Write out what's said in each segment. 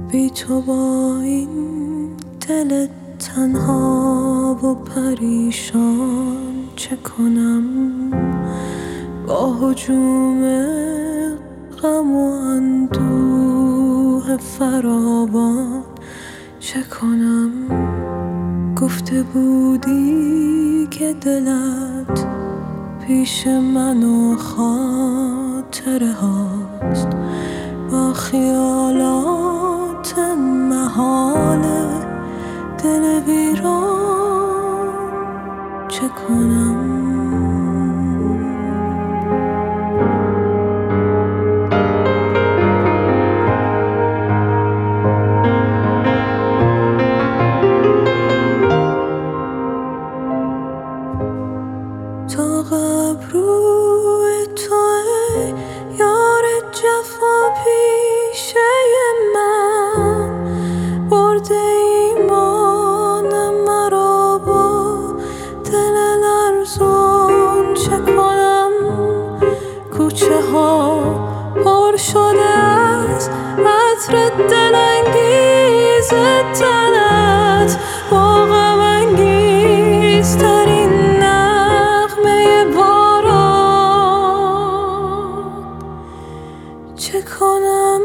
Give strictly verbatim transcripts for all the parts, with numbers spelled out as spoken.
بی تو با این دل تنها و پریشان چه کنم؟ با هجوم غم و اندوه فراوان چه کنم؟ گفته بودی که دلت پیش من و خاطره هاست، با خیالات محال دل ویران چه کنم؟ تا ابروی توی یار جفا پیشه من، برده ایمان مرا با دل لرزان چه کنم؟ کوچه ها پر شده از عطر دلانگیز تنت، با غم انگیزترین چه کنم؟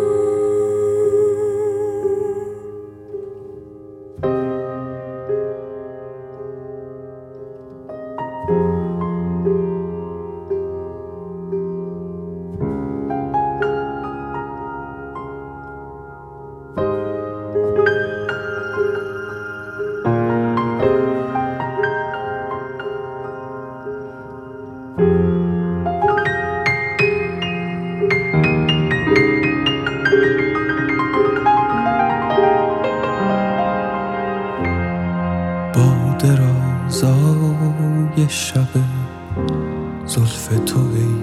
با درازای شب زلف تو ای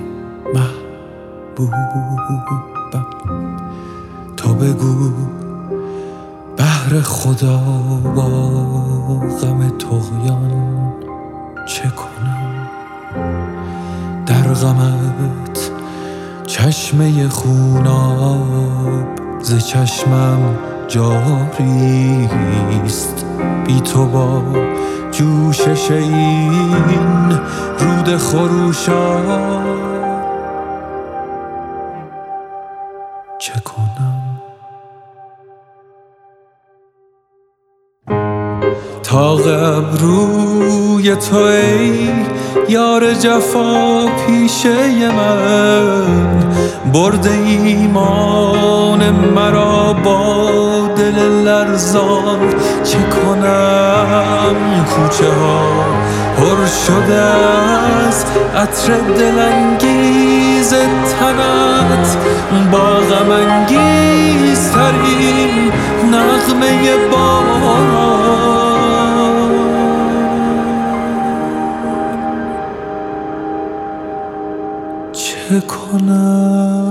محبوبم، تو بگو بهر خدا با غم طغیان چه کنم؟ در غمت چشمه خوناب ز چشمم جاریست، بی تو با جوشش این رود خروشان چه کنم؟ تا ابروی تو ای یار جفا پیشه من، برده ایمان مرا با دل لرزان چه کنم؟ کوچه ها پر شده از عطر دلانگیز تنت، با غم انگیزترین نغمه باران چه کنم؟